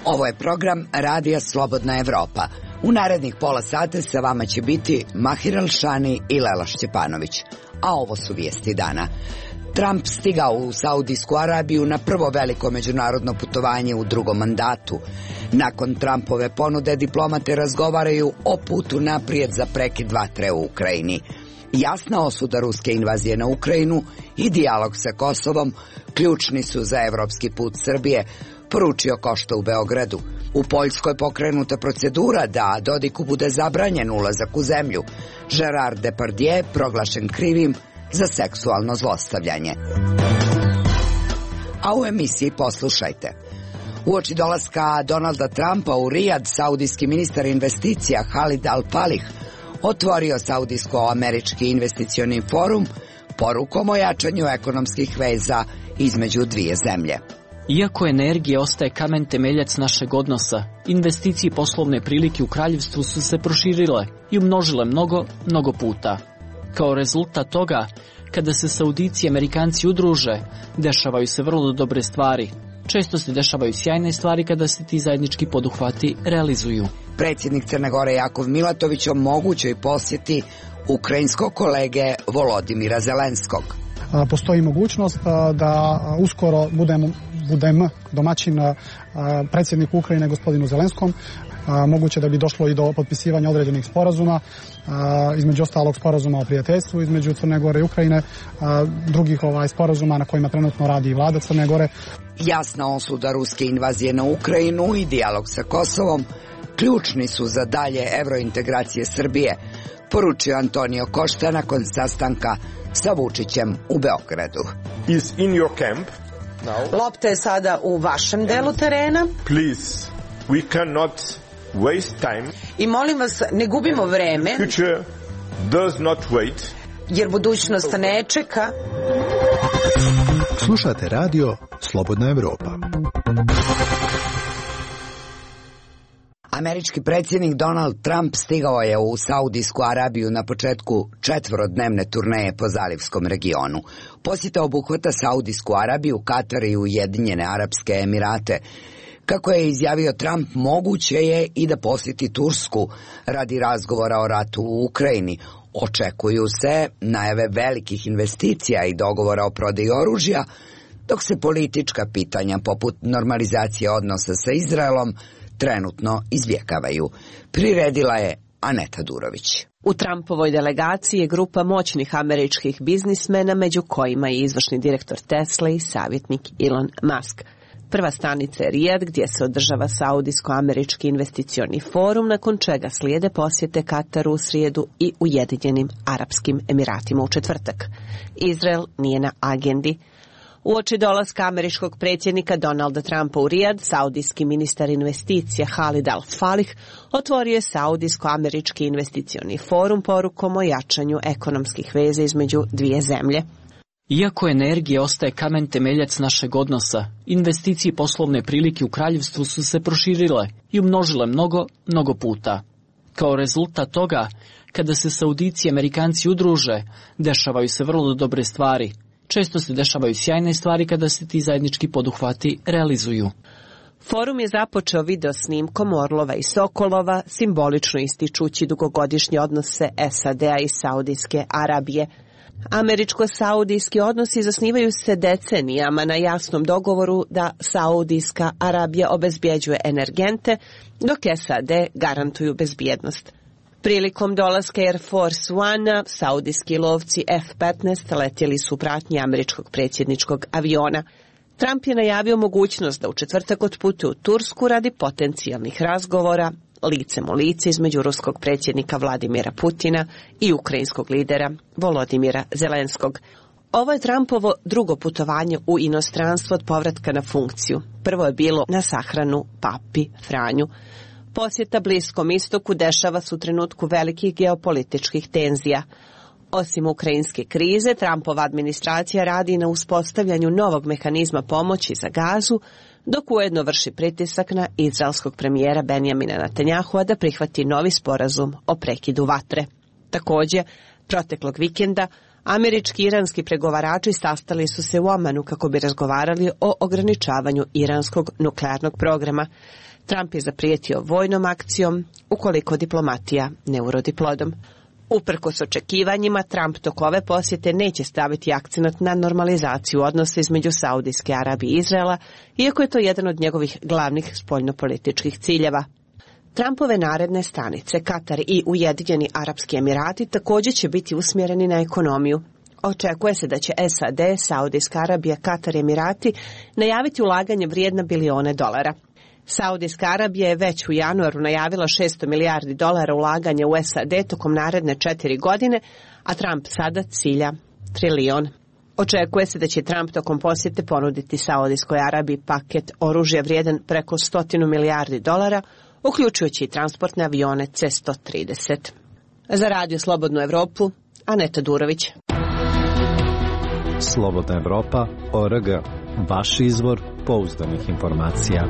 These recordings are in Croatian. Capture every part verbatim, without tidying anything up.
Ovo je program Radija Slobodna Evropa. U narednih pola sata sa vama će biti Mahir Alšani i Lela Šćepanović. A ovo su vijesti dana. Trump stigao u Saudijsku Arabiju na prvo veliko međunarodno putovanje u drugom mandatu. Nakon Trumpove ponude diplomate razgovaraju o putu naprijed za prekid vatre u Ukrajini. Jasna osuda ruske invazije na Ukrajinu i dijalog sa Kosovom ključni su za evropski put Srbije, poručio Košta u Beogradu. U Poljskoj pokrenuta procedura da Dodiku bude zabranjen ulazak u zemlju. Gerard Depardieu proglašen krivim za seksualno zlostavljanje. A u emisiji poslušajte. Uoči dolaska Donalda Trumpa u Rijad, saudijski ministar investicija Khalid Al-Falih otvorio Saudijsko-američki investicioni forum porukom o jačanju ekonomskih veza između dvije zemlje. Iako energija ostaje kamen temeljac našeg odnosa, investicije i poslovne prilike u kraljevstvu su se proširile i umnožile mnogo, mnogo puta. Kao rezultat toga, kada se Saudijci i Amerikanci udruže, dešavaju se vrlo dobre stvari. Često se dešavaju sjajne stvari kada se ti zajednički poduhvati realizuju. Predsjednik Crne Gore Jakov Milatović o mogućoj posjeti ukrajinskog kolege Volodimira Zelenskog. Postoji mogućnost da uskoro budem, budem domaćin predsjedniku Ukrajine gospodinu Zelenskom. Moguće da bi došlo i do potpisivanja određenih sporazuma, između ostalog sporazuma o prijateljstvu između Crne Gore i Ukrajine, drugih ovaj sporazuma na kojima trenutno radi i vlada Crne Gore. Jasna osuda ruske invazije na Ukrajinu i dijalog sa Kosovom ključni su za dalje evrointegracije Srbije, poručio Antonio Košta nakon sastanka sa Vučićem u Beogradu. Is in your camp now. Lopta je sada u vašem delu terena. Please, we cannot waste time. I molim vas, ne gubimo vreme. Future does not wait. Jer budućnost ne čeka. Slušate radio Slobodna Evropa. Američki predsjednik Donald Trump stigao je u Saudijsku Arabiju na početku četvorodnevne turneje po zalivskom regionu. Posjeta obuhvata Saudijsku Arabiju, Katar i Ujedinjene Arapske Emirate. Kako je izjavio Trump, moguće je i da posjeti Tursku radi razgovora o ratu u Ukrajini. Očekuju se najave velikih investicija i dogovora o prodaji oružja, dok se politička pitanja poput normalizacije odnosa sa Izraelom trenutno izbjegavaju. Priredila je Aneta Durović. U Trumpovoj delegaciji je grupa moćnih američkih biznismena, među kojima je izvršni direktor Tesla i savjetnik Elon Musk. Prva stanica je Rijad, gdje se održava Saudijsko-američki investicioni forum, nakon čega slijede posjete Kataru u srijedu i Ujedinjenim Arapskim Emiratima u četvrtak. Izrael nije na agendi. Uoči dolaska američkog predsjednika Donalda Trumpa u Rijad, saudijski ministar investicija Khalid Al-Falih otvorio je Saudijsko-američki investicioni forum porukom o jačanju ekonomskih veza između dvije zemlje. Iako energija ostaje kamen temeljac našeg odnosa, investicije i poslovne prilike u kraljevstvu su se proširile i umnožile mnogo, mnogo puta. Kao rezultat toga, kada se Saudijci i Amerikanci udruže, dešavaju se vrlo dobre stvari. Često se dešavaju sjajne stvari kada se ti zajednički poduhvati realizuju. Forum je započeo video snimkom orlova i sokolova, simbolično ističući dugogodišnje odnose S A D-a i Saudijske Arabije. Američko-saudijski odnosi zasnivaju se decenijama na jasnom dogovoru da Saudijska Arabija obezbjeđuje energente, dok S A D garantuju bezbjednost. Prilikom dolaska Air Force One, saudijski lovci F petnaest letjeli su u pratnji američkog predsjedničkog aviona. Trump je najavio mogućnost da u četvrtak otputuje u Tursku radi potencijalnih razgovora licem u lice između ruskog predsjednika Vladimira Putina i ukrajinskog lidera Volodimira Zelenskog. Ovo je Trumpovo drugo putovanje u inostranstvo od povratka na funkciju. Prvo je bilo na sahranu papi Franju. Posjeta Bliskom istoku dešava se u trenutku velikih geopolitičkih tenzija. Osim ukrajinske krize, Trumpova administracija radi na uspostavljanju novog mehanizma pomoći za Gazu, dok ujedno vrši pritisak na izraelskog premijera Benjamina Netanjahua da prihvati novi sporazum o prekidu vatre. Također, proteklog vikenda, američki i iranski pregovarači sastali su se u Omanu kako bi razgovarali o ograničavanju iranskog nuklearnog programa. Trump je zaprijetio vojnom akcijom ukoliko diplomatija ne urodi plodom. Uprkos očekivanjima, Trump tok ove posjete neće staviti akcenat na normalizaciju odnosa između Saudijske Arabije i Izraela, iako je to jedan od njegovih glavnih spoljnopolitičkih ciljeva. Trumpove naredne stanice, Katar i Ujedinjeni Arapski Emirati, također će biti usmjereni na ekonomiju. Očekuje se da će S A D, Saudijska Arabija, Katar i Emirati najaviti ulaganje vrijedna bilione dolara. Saudijska Arabija je već u januaru najavila šesto milijardi dolara ulaganja u S A D tokom naredne četiri godine, a Trump sada cilja trilion. Očekuje se da će Trump tokom posjete ponuditi Saudijskoj Arabiji paket oružja vrijedan preko stotinu milijardi dolara, uključujući i transportne avione C sto trideset. Za Radio Slobodnu Evropu, Aneta Durović. Slobodna Evropa, O R G. Vaš izvor pouzdanih informacija.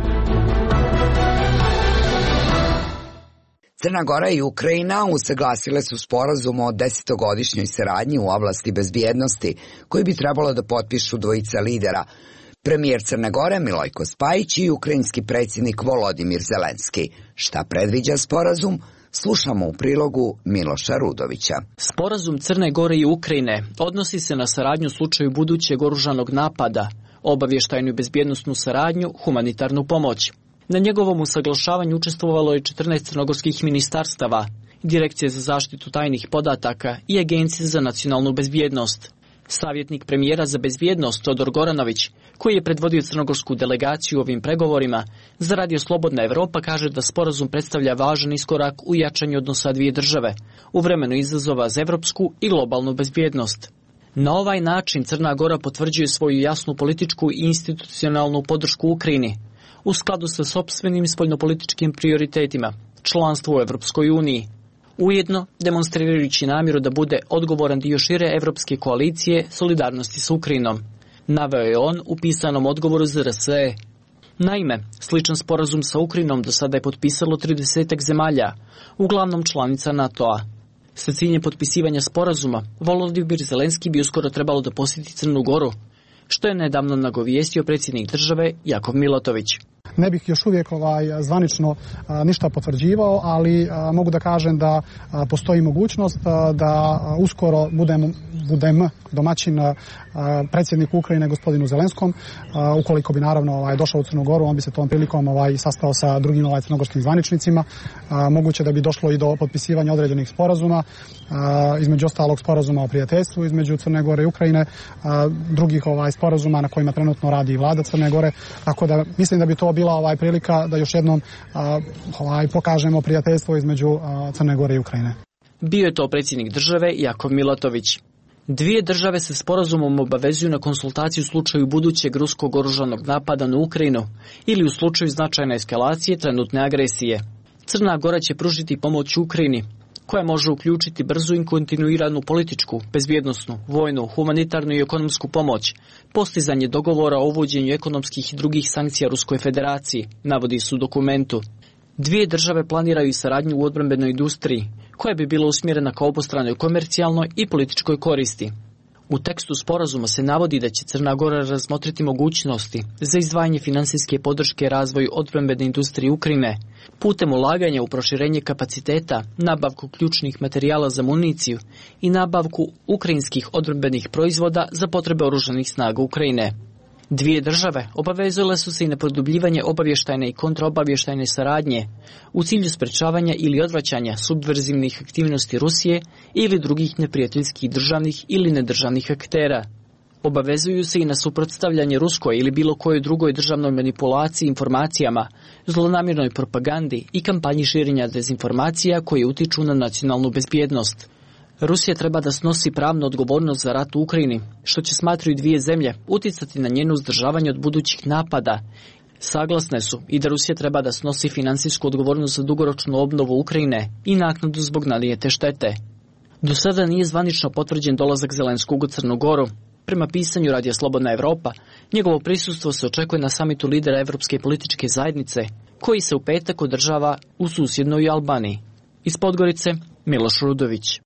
Crna Gora i Ukrajina usaglasile su sporazum o desetogodišnjoj saradnji u oblasti bezbjednosti, koji bi trebalo da potpišu dvojica lidera, premijer Crne Gore Milojko Spajić i ukrajinski predsjednik Volodimir Zelenski. Šta predviđa sporazum? Slušamo u prilogu Miloša Rudovića. Sporazum Crne Gore i Ukrajine odnosi se na saradnju u slučaju budućeg oružanog napada, obavještajnu i bezbjednosnu saradnju, humanitarnu pomoć. Na njegovom usaglašavanju učestvovalo je četrnaest crnogorskih ministarstava, Direkcije za zaštitu tajnih podataka i Agencije za nacionalnu bezbjednost. Savjetnik premijera za bezbjednost Todor Goranović, koji je predvodio crnogorsku delegaciju u ovim pregovorima, za Radio Slobodna Evropa kaže da sporazum predstavlja važan iskorak u jačanju odnosa dvije države, u vremenu izazova za evropsku i globalnu bezbjednost. Na ovaj način Crna Gora potvrđuje svoju jasnu političku i institucionalnu podršku Ukrajini, u skladu sa sopstvenim spoljnopolitičkim prioritetima, članstvo u Evropskoj uniji, ujedno demonstrirajući namjeru da bude odgovoran dio šire evropske koalicije solidarnosti s Ukrajinom, naveo je on u pisanom odgovoru za R S E. Naime, sličan sporazum sa Ukrajinom do sada je potpisalo tridesetak zemalja, uglavnom članica NATO-a. Sa ciljem potpisivanja sporazuma, Volodimir Zelenski bi uskoro trebalo da posjeti Crnu Goru, što je nedavno nagovijestio predsjednik države Jakov Milatović. Ne bih još uvijek ovaj, zvanično a, ništa potvrđivao, ali a, mogu da kažem da a, postoji mogućnost a, da a, uskoro budem, budem domaćin a, predsjedniku Ukrajine gospodinu Zelenskom. A, ukoliko bi naravno ovaj, došao u Crnu Goru, on bi se tom prilikom ovaj, sastao sa drugim ovaj, crnogorskim zvaničnicima. A, moguće da bi došlo i do potpisivanja određenih sporazuma, a, između ostalog sporazuma o prijateljstvu između Crne Gore i Ukrajine, a, drugih ovaj, sporazuma na kojima trenutno radi i vlada Crne Gore, tako da mislim da bi to bila ovaj prilika da još jednom a, ovaj, pokažemo prijateljstvo između a, Crne Gore i Ukrajine. Bio je to predsjednik države Jakov Milatović. Dvije države se sporazumom obavezuju na konsultaciju u slučaju budućeg ruskog oružanog napada na Ukrajinu ili u slučaju značajne eskalacije trenutne agresije. Crna Gora će pružiti pomoć Ukrajini, koja može uključiti brzu i kontinuiranu političku, bezbjednosnu, vojnu, humanitarnu i ekonomsku pomoć, postizanje dogovora o uvođenju ekonomskih i drugih sankcija Ruskoj federaciji, navodi se u dokumentu. Dvije države planiraju i saradnju u odbrambenoj industriji, koja bi bila usmjerena ka obostranoj komercijalnoj i političkoj koristi. U tekstu sporazuma se navodi da će Crna Gora razmotriti mogućnosti za izdvajanje finansijske podrške razvoju odbrambene industrije Ukrajine, putem ulaganja u proširenje kapaciteta, nabavku ključnih materijala za municiju i nabavku ukrajinskih odbrambenih proizvoda za potrebe oružanih snaga Ukrajine. Dvije države obavezale su se i na produbljivanje obavještajne i kontraobavještajne saradnje u cilju sprečavanja ili odvraćanja subverzivnih aktivnosti Rusije ili drugih neprijateljskih državnih ili nedržavnih aktera. Obavezuju se i na suprotstavljanje ruskoj ili bilo kojoj drugoj državnoj manipulaciji informacijama, zlonamjernoj propagandi i kampanji širenja dezinformacija koje utiču na nacionalnu bezbjednost. Rusija treba da snosi pravnu odgovornost za rat u Ukrajini, što će, smatraju dvije zemlje, uticati na njeno uzdržavanje od budućih napada. Saglasne su i da Rusija treba da snosi finansijsku odgovornost za dugoročnu obnovu Ukrajine i naknadu zbog nanijete štete. Do sada nije zvanično potvrđen dolazak Zelenskog u Crnu Goru. Prema pisanju Radija Slobodna Evropa, njegovo prisustvo se očekuje na samitu lidera Evropske političke zajednice, koji se u petak održava u susjednoj Albaniji. Iz Podgorice, Miloš Rudović.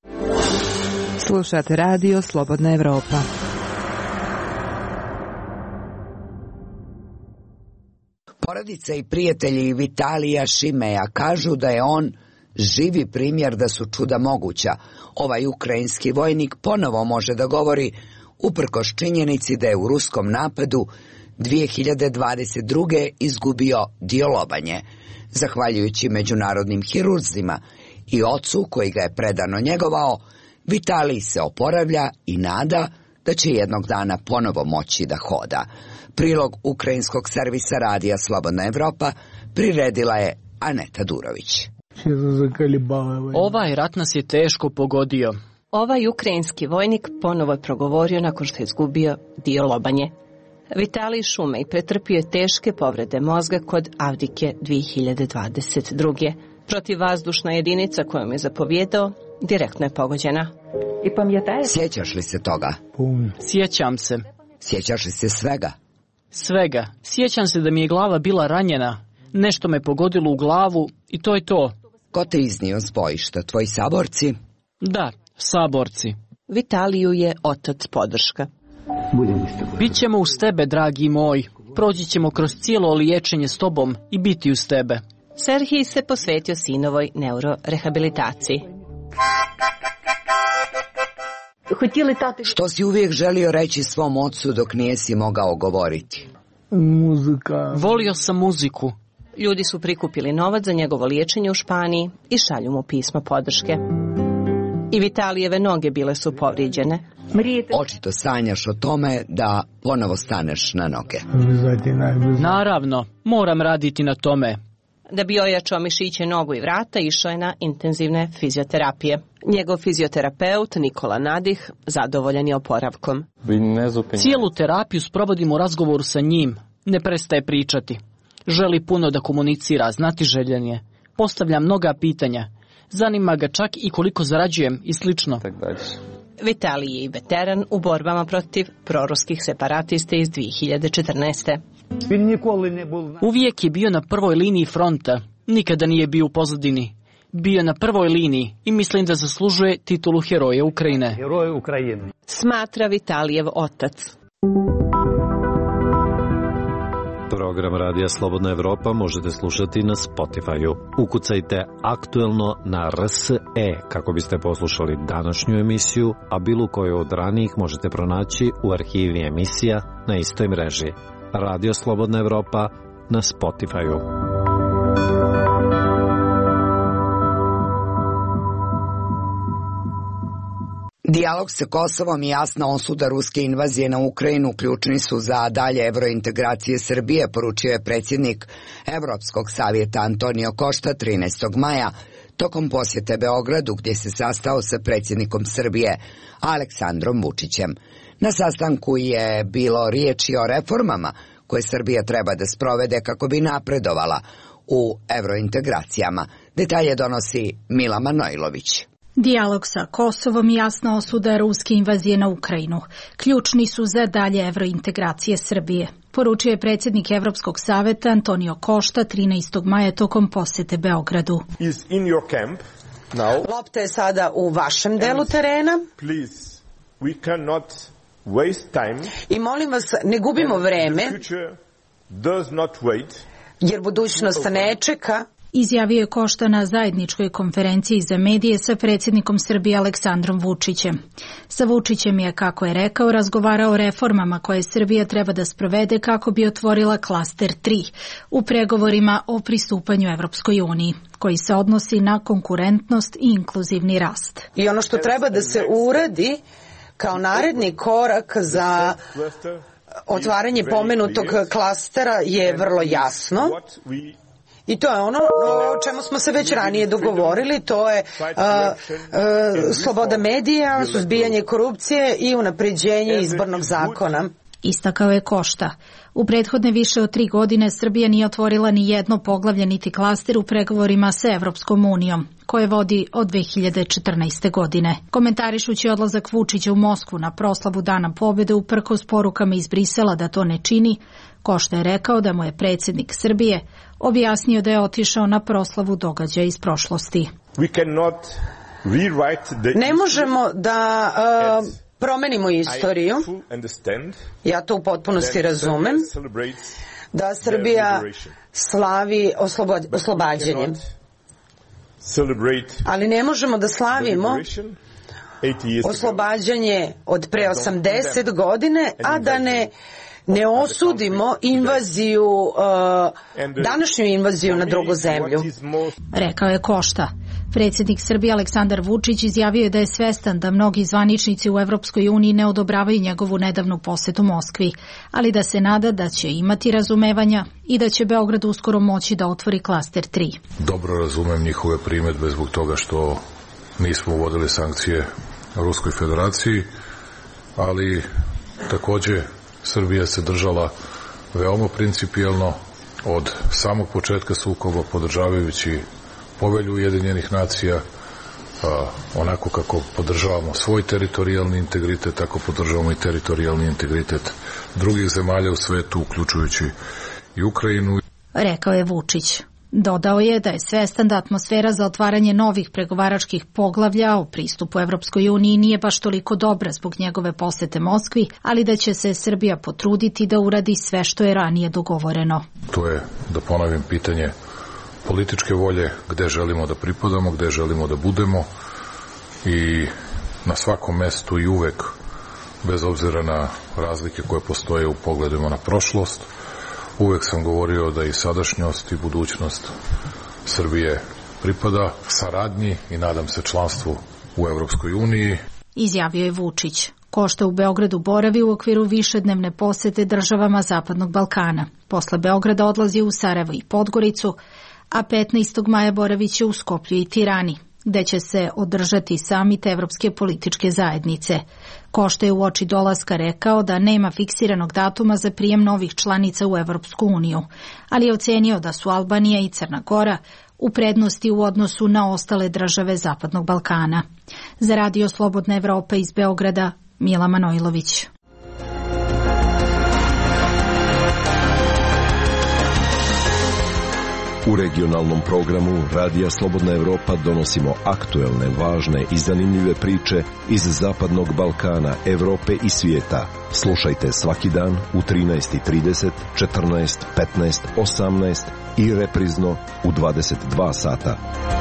Slušate Radio Slobodna Evropa. Porodica i prijatelji Vitalija Šimeja kažu da je on živi primjer da su čuda moguća. Ovaj ukrajinski vojnik ponovo može da govori uprkos činjenici da je u ruskom napadu dvije hiljade dvadeset druge izgubio dio lobanje. Zahvaljujući međunarodnim hirurzima i ocu koji ga je predano njegovao, Vitalij se oporavlja i nada da će jednog dana ponovo moći da hoda. Prilog ukrajinskog servisa radija Slobodna Evropa priredila je Aneta Durović. Ovaj rat nas je teško pogodio. Ovaj ukrajinski vojnik ponovo je progovorio nakon što je izgubio dio lobanje. Vitalij Šumej pretrpio je teške povrede mozga kod Avdike dvije hiljade dvadeset druge. Protivvazdušna jedinica kojom je zapovjedao direktno je pogođena. Sjećaš li se toga? Sjećam se. Sjećaš li se svega? Svega. Sjećam se da mi je glava bila ranjena. Nešto me pogodilo u glavu i to je to. Ko te iznio s bojišta? Tvoji saborci? Da, saborci. Vitaliju je otac podrška. Bićemo uz tebe, dragi moj. Proći ćemo kroz cijelo liječenje s tobom i biti uz tebe. Serhij se posvetio sinovoj neurorehabilitaciji. Što si uvijek želio reći svom ocu dok nijesi mogao govoriti? Muzika. Volio sam muziku. Ljudi su prikupili novac za njegovo liječenje u Španiji i šalju mu pisma podrške. I Vitalijeve noge bile su povrijeđene. Očito sanjaš o tome da ponovo staneš na noge. Naravno, moram raditi na tome. Da bi ojačao mišiće nogu i vrata, išao je na intenzivne fizioterapije. Njegov fizioterapeut Nikola Nadih zadovoljan je oporavkom. Cijelu terapiju sprovodim u razgovoru sa njim. Ne prestaje pričati. Želi puno da komunicira, znati željan je. Postavlja mnoga pitanja. Zanima ga čak i koliko zarađujem i slično. Vitalij je veteran u borbama protiv proruskih separatista iz dvije hiljade četrnaeste. Uvijek je bio na prvoj liniji fronta. Nikada nije bio u pozadini. Bio na prvoj liniji i mislim da zaslužuje titulu heroja Ukrajine. Smatra Vitalijev otac. Program Radija Slobodna Evropa možete slušati na Spotify-u. Ukucajte aktuelno na R S E kako biste poslušali današnju emisiju, a bilo koju od ranijih možete pronaći u arhivi emisija na istoj mreži. Radio Slobodna Evropa na Spotify-u. Dijalog sa Kosovom i jasna osuda ruske invazije na Ukrajinu ključni su za dalje evrointegracije Srbije, poručio je predsjednik Evropskog savjeta Antonio Košta trinaestog maja tokom posjete Beogradu gdje se sastao sa predsjednikom Srbije Aleksandrom Vučićem. Na sastanku je bilo riječi o reformama koje Srbija treba da sprovede kako bi napredovala u evrointegracijama. Detalje donosi Mila Manojlović. Dijalog sa Kosovom i jasna osuda ruske invazije na Ukrajinu ključni su za dalje evrointegracije Srbije, poručio je predsjednik Evropskog savjeta Antonio Košta trinaestog maja tokom posjete Beogradu. Lopta je sada u vašem delu terena. I molim vas, ne gubimo vreme, jer budućnost ne čeka. Izjavio je Košta na zajedničkoj konferenciji za medije sa predsjednikom Srbije Aleksandrom Vučićem. Sa Vučićem je, kako je rekao, razgovarao o reformama koje Srbija treba da sprovede kako bi otvorila klaster tri u pregovorima o pristupanju Evropskoj uniji, koji se odnosi na konkurentnost i inkluzivni rast. I ono što treba da se uradi kao naredni korak za otvaranje pomenutog klastera je vrlo jasno. I to je ono o čemu smo se već ranije dogovorili, to je a, a, sloboda medija, suzbijanje korupcije i unapređenje izbornog zakona. Istakao je Košta. U prethodne više od tri godine Srbija nije otvorila ni jedno poglavlje niti klaster u pregovorima sa Evropskom unijom, koje vodi od dve hiljade četrnaeste. godine. Komentarišući odlazak Vučića u Moskvu na proslavu Dana pobjede uprkos porukama iz Brisela da to ne čini, Košta je rekao da mu je predsjednik Srbije objasnio da je otišao na proslavu događaja iz prošlosti. Ne možemo da uh, promenimo istoriju. Ja to u potpunosti razumem. da Srbija slavi oslobađanje. Ali ne možemo da slavimo oslobađanje od pre osamdeset godine, a da ne ne osudimo invaziju, uh, današnju invaziju na drugu zemlju. Rekao je Košta. Predsjednik Srbije Aleksandar Vučić izjavio je da je svestan da mnogi zvaničnici u Evropskoj uniji ne odobravaju njegovu nedavnu posetu Moskvi, ali da se nada da će imati razumevanja i da će Beograd uskoro moći da otvori klaster tri. Dobro razumem njihove primedbe zbog toga što nismo uvodili sankcije Ruskoj federaciji, ali takođe Srbija se držala veoma principijelno od samog početka sukoba, podržavajući povelju Ujedinjenih nacija, a, onako kako podržavamo svoj teritorijalni integritet, tako podržavamo i teritorijalni integritet drugih zemalja u svetu, uključujući i Ukrajinu. Rekao je Vučić. Dodao je da je svestan da atmosfera za otvaranje novih pregovaračkih poglavlja o pristupu Evropskoj uniji nije baš toliko dobra zbog njegove posete Moskvi, ali da će se Srbija potruditi da uradi sve što je ranije dogovoreno. To je, da ponovim, pitanje političke volje, gde želimo da pripadamo, gde želimo da budemo i na svakom mestu i uvek, bez obzira na razlike koje postoje u pogledima na prošlost, uvek sam govorio da i sadašnjost i budućnost Srbije pripada saradnji i nadam se članstvu u Evropskoj uniji. Izjavio je Vučić. Košta u Beogradu boravi u okviru višednevne posete državama Zapadnog Balkana. Posle Beograda odlazi u Sarajevo i Podgoricu, a petnaestog maja boraviće u Skoplju i Tirani, gde će se održati samit Evropske političke zajednice. Košta je u oči dolaska rekao da nema fiksiranog datuma za prijem novih članica u Evropsku uniju, ali je ocenio da su Albanija i Crna Gora u prednosti u odnosu na ostale države Zapadnog Balkana. Za Radio Slobodna Evropa iz Beograda, Mila Manojlović. U regionalnom programu Radija Slobodna Evropa donosimo aktuelne, važne i zanimljive priče iz Zapadnog Balkana, Evrope i svijeta. Slušajte svaki dan u trinaest i trideset, četrnaest, petnaest, osamnaest i reprizno u dvadeset dva sata.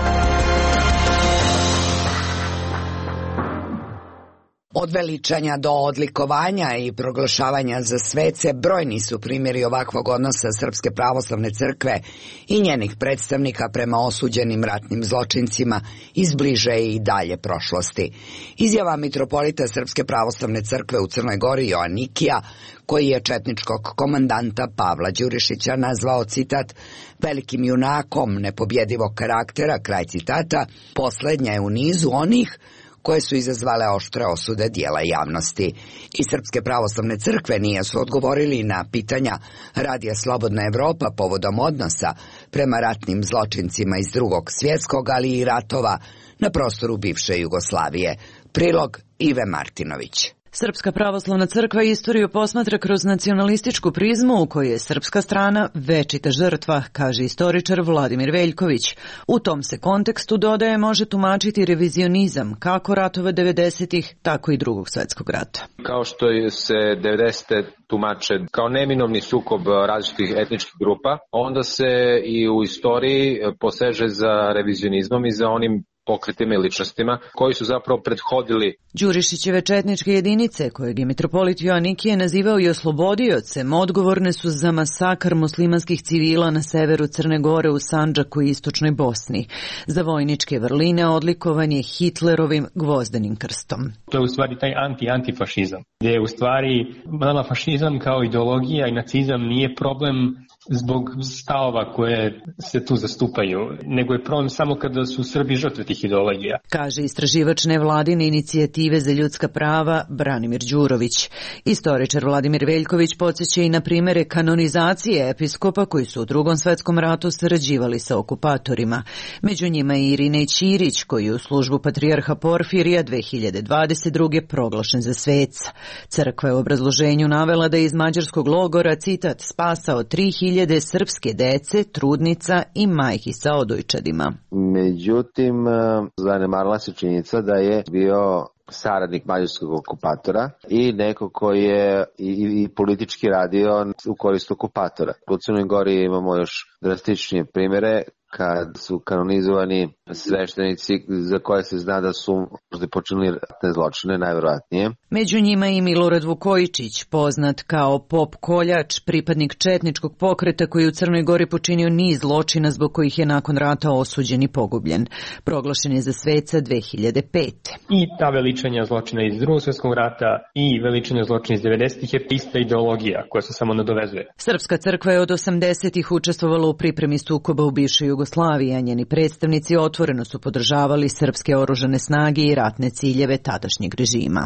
Od veličanja do odlikovanja i proglašavanja za svece brojni su primjeri ovakvog odnosa Srpske pravoslavne crkve i njenih predstavnika prema osuđenim ratnim zločincima iz bliže i dalje prošlosti. Izjava mitropolita Srpske pravoslavne crkve u Crnoj Gori Joanikija, koji je četničkog komandanta Pavla Đurišića nazvao, citat, velikim junakom nepobjedivog karaktera, kraj citata, poslednja je u nizu onih koje su izazvale oštre osude dijela javnosti. Iz Srpske pravoslavne crkve nije su odgovorili na pitanja Radija Slobodna Evropa povodom odnosa prema ratnim zločincima iz Drugog svjetskog, ali i ratova na prostoru bivše Jugoslavije. Prilog Ive Martinović. Srpska pravoslavna crkva istoriju posmatra kroz nacionalističku prizmu u kojoj je srpska strana večita žrtva, kaže istoričar Vladimir Veljković. U tom se kontekstu, dodaje, može tumačiti revizionizam kako ratova devedesetih, tako i Drugog svjetskog rata. Kao što se devedesete tumače kao neminovni sukob različitih etničkih grupa, onda se i u istoriji poseže za revizionizmom i za onim pokretima i ličnostima koji su zapravo prethodili. Đurišićeve četničke jedinice, kojeg je mitropolit Joanikije nazivao i oslobodiocem, odgovorne su za masakr muslimanskih civila na severu Crne Gore, u Sandžaku i istočnoj Bosni. Za vojničke vrline odlikovan je Hitlerovim gvozdenim krstom. To je u stvari taj anti-antifašizam, gdje je u stvari nama fašizam kao ideologija i nacizam nije problem zbog stavova koje se tu zastupaju, nego je problem samo kada su Srbi žrtve tih ideologija. Kaže istraživač nevladine inicijative za ljudska prava Branimir Đurović. Istoričar Vladimir Veljković podsjeća i na primere kanonizacije episkopa koji su u Drugom svjetskom ratu sarađivali sa okupatorima. Među njima je Irinej Ćirić, koji je u službu patrijarha Porfirija dve hiljade dvadeset druge proglašen za sveca. Crkva je u obrazloženju navela da je iz mađarskog logora, citat, spasao tri hiljade srpske dece, trudnica i majki sa odojčadima. Međutim, zanemarila se činjenica da je bio saradnik mađarskog okupatora i neko koji je i, i politički radio u korist okupatora. U Crnoj Gori imamo još drastičnije primere kad su kanonizovani sveštenici za koje se zna da su možda počinili ratne zločine, najverovatnije. Među njima i Milorad Vukojičić, poznat kao Pop Koljač, pripadnik četničkog pokreta koji je u Crnoj Gori počinio niz zločina zbog kojih je nakon rata osuđen i pogubljen. Proglašen je za sveca dve hiljade pete. I ta veličanja zločina iz Drugog svjetskog rata i veličanja zločina iz devedesetih je ista ideologija koja se samo nadovezuje. Srpska crkva je od osamdesetih učestvovala u pripremi sukoba u bivšoj Jugoslaviji, a njeni predstavnici otvoreno su podržavali srpske oružane snage i ratne ciljeve tadašnjeg režima.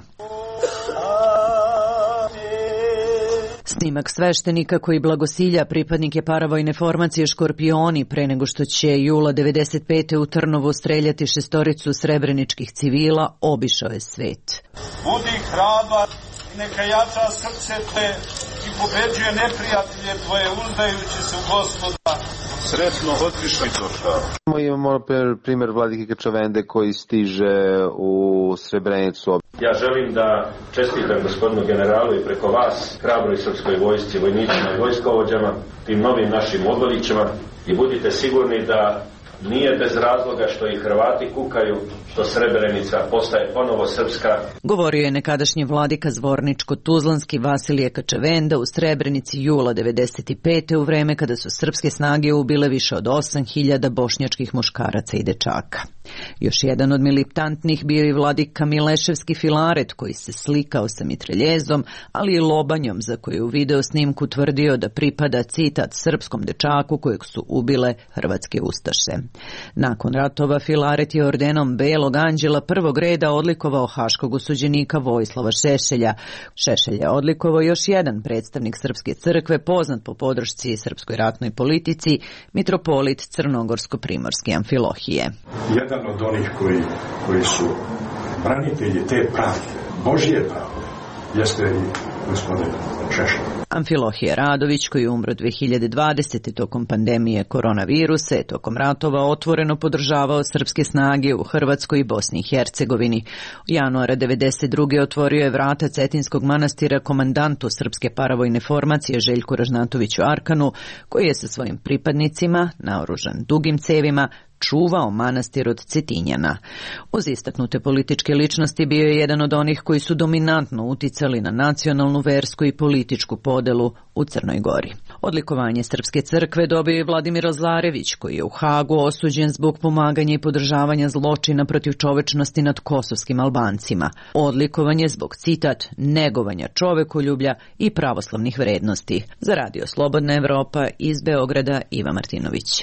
Snimak sveštenika koji blagosilja pripadnike paravojne formacije Škorpioni pre nego što će jula devedeset pete u Trnovu streljati šestoricu srebreničkih civila obišao je svet. Budi hrabar i neka jača srce tvoje i pobeđuje neprijatelje tvoje uzdajući se u Gospoda. Sretno otišli došao. Imamo primjer vladike Krčavende koji stiže u Srebrenicu. Ja želim da čestitam gospodinu generalu i preko vas hrabroj srpskoj vojsci, vojnicima i vojskovođama, tim novim našim odvodićima i budite sigurni da nije bez razloga što i Hrvati kukaju, što Srebrenica postaje ponovo srpska. Govorio je nekadašnji vladika Zvorničko-Tuzlanski Vasilije Kačavenda u Srebrenici jula devedeset pete u vreme kada su srpske snage ubile više od osam hiljada bošnjačkih muškaraca i dečaka. Još jedan od militantnih bio i vladika Mileševski Filaret koji se slikao sa mitraljezom, ali i lobanjom za koju u video snimku tvrdio da pripada, citat, srpskom dečaku kojeg su ubile hrvatske ustaše. Nakon ratova Filaret je ordenom Belog anđela prvog reda odlikovao haškog osuđenika Vojislava Šešelja. Šešelj je odlikovao još jedan predstavnik Srpske crkve poznat po podršci srpskoj ratnoj politici, mitropolit Crnogorsko-primorske Amfilohije. Jedan od onih koji, koji su branitelji te pravde, Božje pravde, jeste i gospodin Šešelj. Amfilohije Radović, koji je umro dve hiljade dvadesete tokom pandemije koronavirusa, je tokom ratova otvoreno podržavao srpske snage u Hrvatskoj i Bosni i Hercegovini. U januara devedeset druge otvorio je vrata Cetinskog manastira komandantu srpske paravojne formacije Željku Ražnatoviću Arkanu, koji je sa svojim pripadnicima, naoružan dugim cevima, čuvao manastir od Cetinjana. Uz istaknute političke ličnosti bio je jedan od onih koji su dominantno uticali na nacionalnu, versku i političku podelu u Crnoj Gori. Odlikovanje Srpske crkve dobio je Vladimir Lazarević, koji je u Hagu osuđen zbog pomaganja i podržavanja zločina protiv čovečnosti nad kosovskim Albancima. Odlikovanje zbog, citat, negovanja čovekoljublja i pravoslavnih vrednosti. Za Radio Slobodna Evropa iz Beograda Iva Martinović.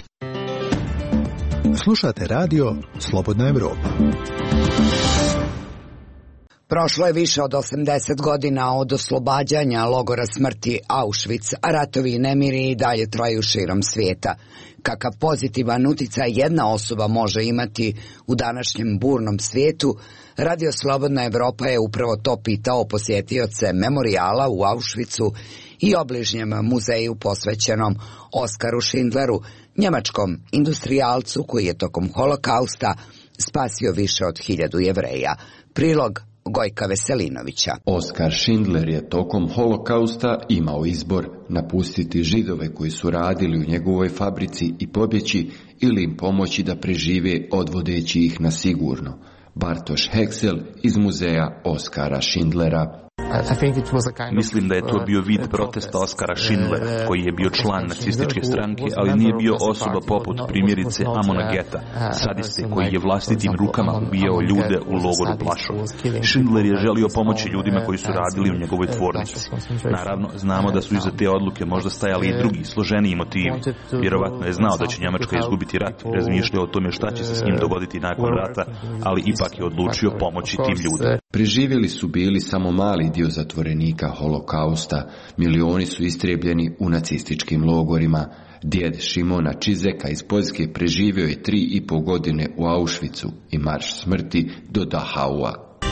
Slušate radio Slobodna Evropa. Prošlo je više od osamdeset godina od oslobađanja logora smrti Auschwitz, a ratovi i nemiri i dalje traju širom svijeta. Kakav pozitivan uticaj jedna osoba može imati u današnjem burnom svijetu, Radio Slobodna Evropa je upravo to pitao posjetioce memorijala u Auschwitzu i obližnjem muzeju posvećenom Oskaru Schindleru, njemačkom industrijalcu koji je tokom holokausta spasio više od hiljadu Jevreja. Prilog Gojka Veselinovića. Oskar Schindler je tokom holokausta imao izbor napustiti Židove koji su radili u njegovoj fabrici i pobjeći ili im pomoći da prežive odvodeći ih na sigurno. Bartoš Heksel iz muzeja Oskara Schindlera. Mislim da je to bio vid protesta Oskara Schindlera, koji je bio član nacističke stranke, ali nije bio osoba poput primjerice Amona Geta, sadiste koji je vlastitim rukama ubijao ljude u logoru Plaszow. Schindler je želio pomoći ljudima koji su radili u njegovoj tvornici. Naravno, znamo da su iza te odluke možda stajali i drugi, složeniji motivi. Vjerovatno je znao da će Njemačka izgubiti rat, razmišljao o tome šta će se s njim dogoditi nakon rata, ali ipak je odlučio pomoći tim ljudima. Preživjeli su bili samo mali dio zatvorenika holokausta, milioni su istrijebljeni u nacističkim logorima. Djed Šimona Čizeka iz Poljske preživio je tri i po godine u Auschwitzu i marš smrti do Dachaua.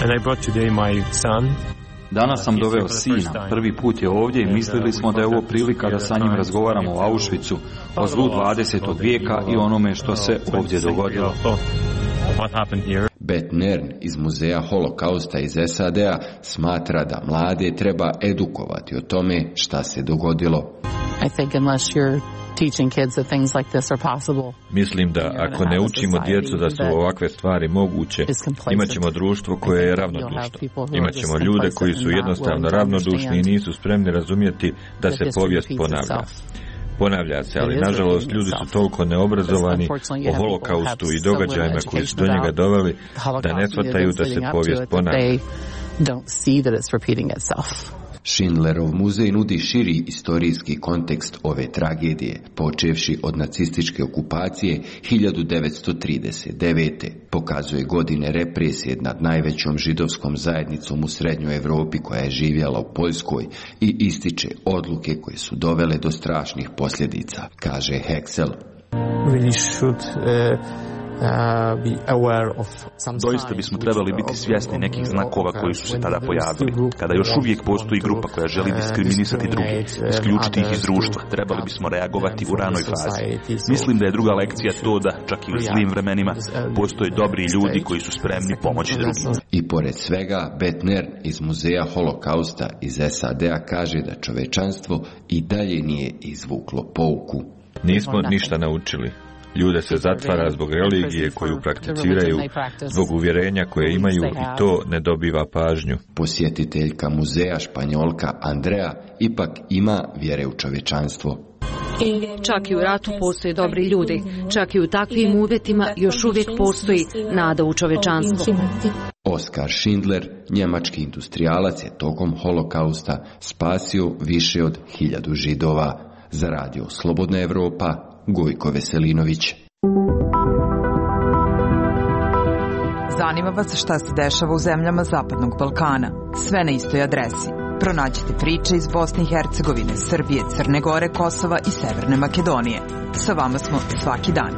Danas sam doveo sina, prvi put je ovdje i mislili smo da je ovo prilika da sa njim razgovaramo o Auschwitzu, o zlu dvadesetog vijeka i onome što se ovdje dogodilo. Beth Nern iz Muzeja holokausta iz S A D-a smatra da mlade treba edukovati o tome šta se dogodilo. I think unless you're teaching kids that things like this are possible. Mislim da ako ne učimo djecu da su ovakve stvari moguće, imat ćemo društvo koje je ravnodušno. Imat ćemo ljude koji su jednostavno ravnodušni i nisu spremni razumjeti da se povijest ponavlja. Ponavlja se, ali nažalost ljudi su toliko neobrazovani o holokaustu i događajima koji su do njega doveli da ne shvataju da se povijest ponavlja. Schindlerov muzej nudi širi istorijski kontekst ove tragedije, počevši od nacističke okupacije hiljadu devetsto trideset devete. Pokazuje godine represije nad najvećom židovskom zajednicom u Srednjoj Europi koja je živjela u Poljskoj i ističe odluke koje su dovele do strašnih posljedica, kaže Heksel. Doista bismo trebali biti svjesni nekih znakova koji su se tada pojavili. Kada još uvijek postoji grupa koja želi diskriminisati druge, isključiti ih iz društva, trebali bismo reagovati u ranoj fazi. Mislim da je druga lekcija to da, čak i u zlim vremenima, postoje dobri ljudi koji su spremni pomoći drugim. I pored svega, Beth Nern iz Muzeja holokausta iz S A D-a kaže da čovečanstvo i dalje nije izvuklo pouku. Nismo ništa naučili. Ljude se zatvara zbog religije koju prakticiraju, zbog uvjerenja koje imaju i to ne dobiva pažnju. Posjetiteljka muzeja Španjolka Andrea ipak ima vjere u čovječanstvo. Čak i u ratu postoje dobri ljudi, čak i u takvim uvjetima još uvijek postoji nada u čovječanstvo. Oskar Schindler, njemački industrijalac, je tokom holokausta spasio više od hiljadu Židova. Za radio Slobodna Evropa, Gojko Veselinović. Zanima vas šta se dešava u zemljama Zapadnog Balkana. Sve na istoj adresi. Pronađite priče iz Bosne i Hercegovine, Srbije, Crne Gore, Kosova i Severne Makedonije. Sa vama smo svaki dan.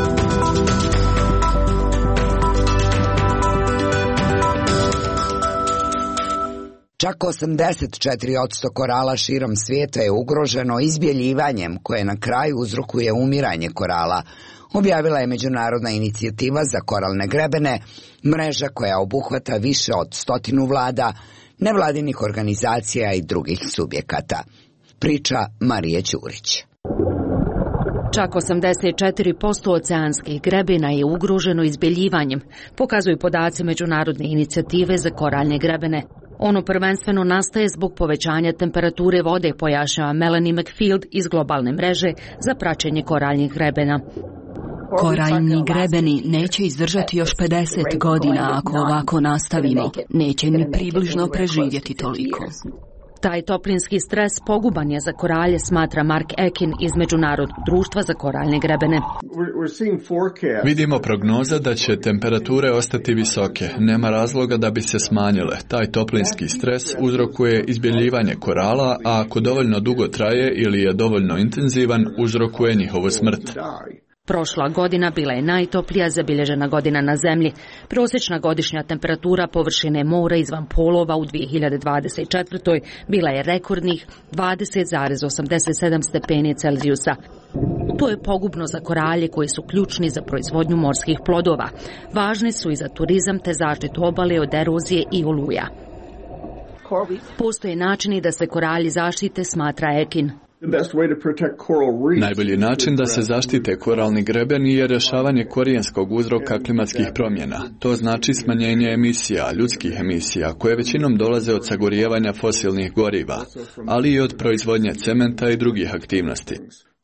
Čak osamdeset četiri posto korala širom svijeta je ugroženo izbjeljivanjem koje na kraju uzrokuje umiranje korala, objavila je Međunarodna inicijativa za koralne grebene, mreža koja obuhvata više od stotinu vlada, nevladinih organizacija i drugih subjekata. Priča Marije Ćurić. Čak osamdeset četiri posto oceanskih grebena je ugroženo izbjeljivanjem, pokazuju podaci Međunarodne inicijative za koralne grebene. Ono prvenstveno nastaje zbog povećanja temperature vode, pojašnjava Melanie McField iz globalne mreže za praćenje koraljnih grebena. Koraljni grebeni neće izdržati još pedeset godina ako ovako nastavimo. Neće ni približno preživjeti toliko. Taj toplinski stres poguban je za koralje, smatra Mark Ekin iz Međunarodnog društva za koraljne grebene. Vidimo prognoza da će temperature ostati visoke. Nema razloga da bi se smanjile. Taj toplinski stres uzrokuje izbjeljivanje korala, a ako dovoljno dugo traje ili je dovoljno intenzivan, uzrokuje njihovu smrt. Prošla godina bila je najtoplija zabilježena godina na zemlji. Prosječna godišnja temperatura površine mora izvan polova u dvije hiljade dvadeset četvrtoj bila je rekordnih dvadeset zarez osamdeset sedam stepeni Celzijusa. To je pogubno za koralje koji su ključni za proizvodnju morskih plodova. Važni su i za turizam te zaštitu obale od erozije i oluja. Postoje načini da se koralji zaštite, smatra Ekin. Najbolji način da se zaštite koralni grebeni je rješavanje korijenskog uzroka klimatskih promjena. To znači smanjenje emisija, ljudskih emisija, koje većinom dolaze od sagorijevanja fosilnih goriva, ali i od proizvodnje cementa i drugih aktivnosti.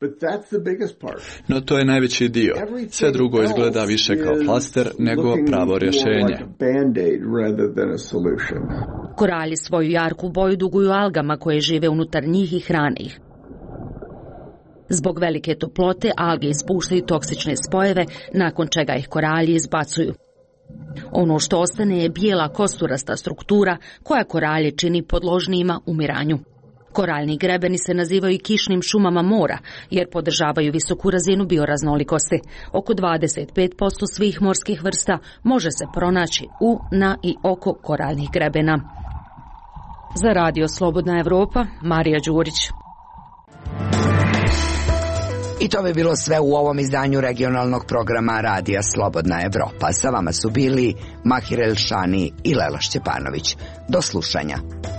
No to je najveći dio. Sve drugo izgleda više kao plaster nego pravo rješenje. Koralji svoju jarku boju duguju algama koje žive unutar njih i hrane ih. Zbog velike toplote alge ispuštaju toksične spojeve, nakon čega ih koralji izbacuju. Ono što ostane je bijela kosturasta struktura koja koralje čini podložnijima umiranju. Koraljni grebeni se nazivaju kišnim šumama mora jer podržavaju visoku razinu bioraznolikosti. Oko dvadeset pet posto svih morskih vrsta može se pronaći u, na i oko koraljnih grebena. Za radio Slobodna Evropa, Marija Đurić. I to bi bilo sve u ovom izdanju regionalnog programa Radija Slobodna Evropa. Sa vama su bili Mahir Elšani i Lela Šćepanović. Do slušanja.